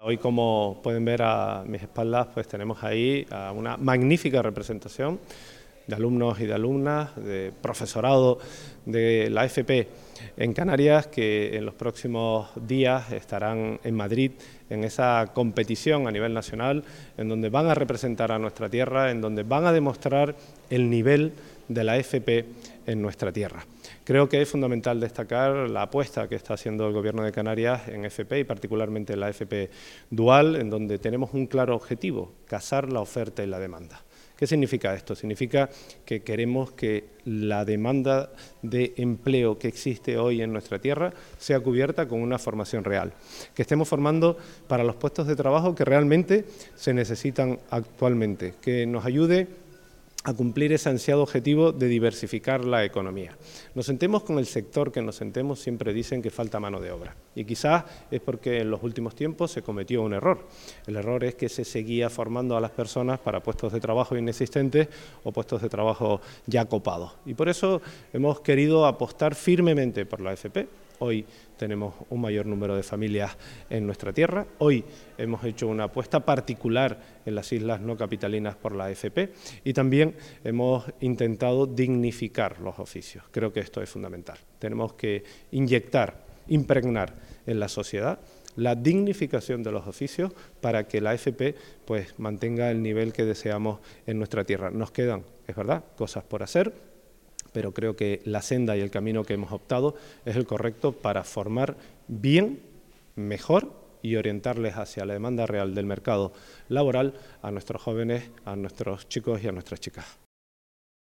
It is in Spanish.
Hoy, como pueden ver a mis espaldas, pues tenemos ahí a una magnífica representación de alumnos y de alumnas, de profesorado de la FP en Canarias, que en los próximos días estarán en Madrid en esa competición a nivel nacional, en donde van a representar a nuestra tierra, en donde van a demostrar el nivel de la FP en nuestra tierra. Creo que es fundamental destacar la apuesta que está haciendo el Gobierno de Canarias en FP y particularmente en la FP dual, en donde tenemos un claro objetivo: casar la oferta y la demanda. ¿Qué significa esto? Significa que queremos que la demanda de empleo que existe hoy en nuestra tierra sea cubierta con una formación real, que estemos formando para los puestos de trabajo que realmente se necesitan actualmente, que nos ayude a cumplir ese ansiado objetivo de diversificar la economía. Nos sentemos con el sector que nos sentemos, siempre dicen que falta mano de obra. Y quizás es porque en los últimos tiempos se cometió un error. El error es que se seguía formando a las personas para puestos de trabajo inexistentes o puestos de trabajo ya copados. Y por eso hemos querido apostar firmemente por la FP. Hoy tenemos un mayor número de familias en nuestra tierra. Hoy hemos hecho una apuesta particular en las islas no capitalinas por la FP y también hemos intentado dignificar los oficios. Creo que esto es fundamental. Tenemos que impregnar en la sociedad la dignificación de los oficios para que la FP pues mantenga el nivel que deseamos en nuestra tierra. Nos quedan, es verdad, cosas por hacer, pero creo que la senda y el camino que hemos optado es el correcto para formar bien, mejor y orientarles hacia la demanda real del mercado laboral a nuestros jóvenes, a nuestros chicos y a nuestras chicas.